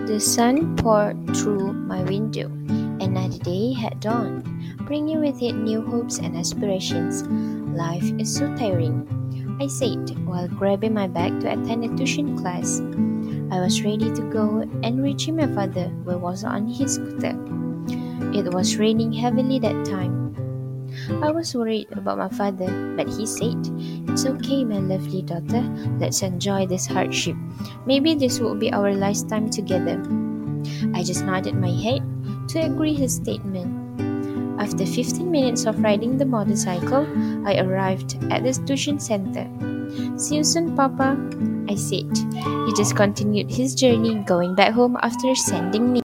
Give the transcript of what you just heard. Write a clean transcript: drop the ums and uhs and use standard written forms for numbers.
The sun poured through my window. Another day had dawned, bringing with it new hopes and aspirations. Life is so tiring, I said while grabbing my bag to attend a tuition class. I was ready to go and reaching my father who was on his scooter. It was raining heavily that time. I was worried about my father, but he said, "It's okay, my lovely daughter. Let's enjoy this hardship. Maybe this will be our last time together." I just nodded my head to agree his statement. After 15 minutes of riding the motorcycle, I arrived at the tuition center. "See you soon, Papa," I said. He just continued his journey going back home after sending me.